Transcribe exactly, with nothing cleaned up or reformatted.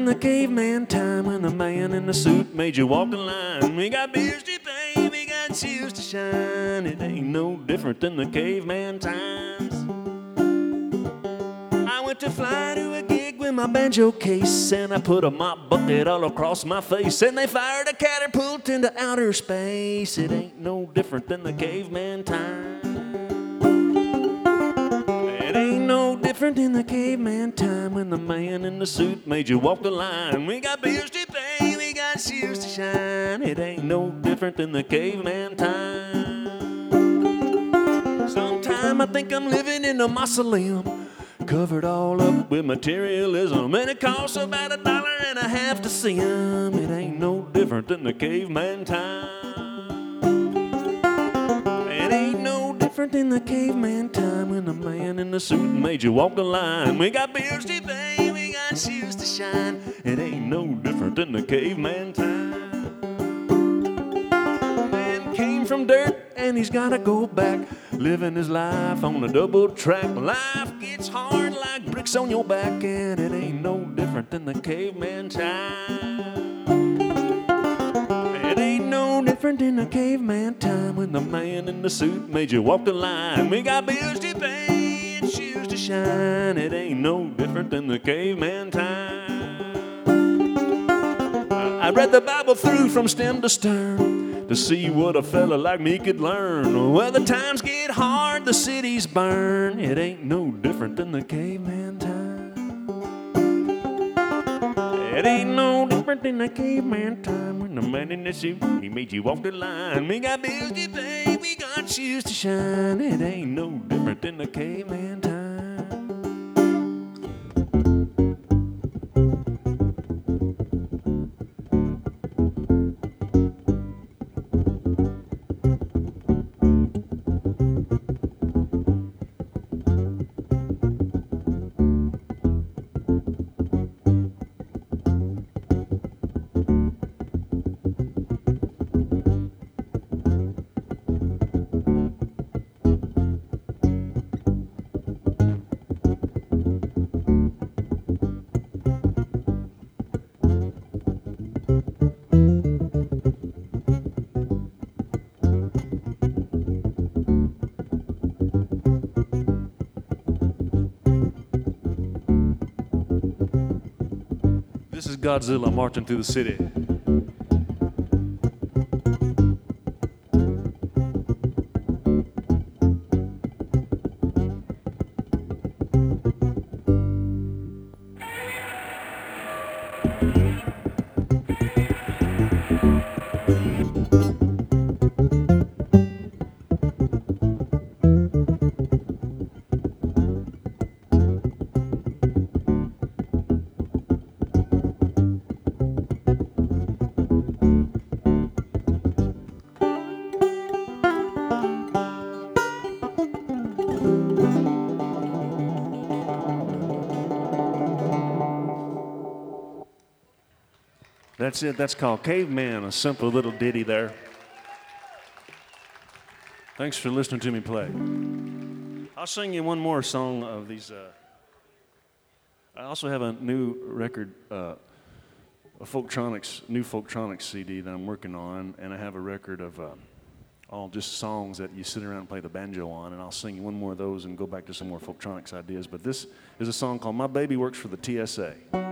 the caveman time when the man in the suit made you walk the line. We got bills to pay, we got shoes to shine. It ain't no different than the caveman times. I went to fly to a gig with my banjo case, and I put a mop bucket all across my face, and they fired a catapult into outer space. It ain't no different than the caveman time. It ain't no different than the caveman time when the man in the suit made you walk the line. We got bills to pay, we got shoes to shine. It ain't no different than the caveman time. Sometime I think I'm living in a mausoleum, covered all up with materialism, and it costs about a dollar and a half to see 'em. It ain't no different than the caveman time. It ain't no different than the caveman time when the man in the suit made you walk the line. We got bills to pay, we got shoes to shine. It ain't no different than the caveman time. Man came from dirt and he's gotta go back, living his life on a double track. Life gets hard like bricks on your back, and it ain't no different than the caveman time. It ain't no different than the caveman time when the man in the suit made you walk the line. We got bills to pay and shoes to shine. It ain't no different than the caveman time. I read the Bible through from stem to stern to see what a fella like me could learn. Well, the times get hard, the cities burn. It ain't no different than the caveman time. It ain't no different than the caveman time when the man in the suit, he made you walk the line. We got bills to pay, we got shoes to shine. It ain't no different than the caveman time. This is Godzilla marching through the city. That's it. That's called Caveman, a simple little ditty there. Thanks for listening to me play. I'll sing you one more song of these. Uh, I also have a new record, uh, a Folktronics, new Folktronics C D that I'm working on, and I have a record of uh, all just songs that you sit around and play the banjo on, and I'll sing you one more of those and go back to some more Folktronics ideas. But this is a song called My Baby Works for the T S A.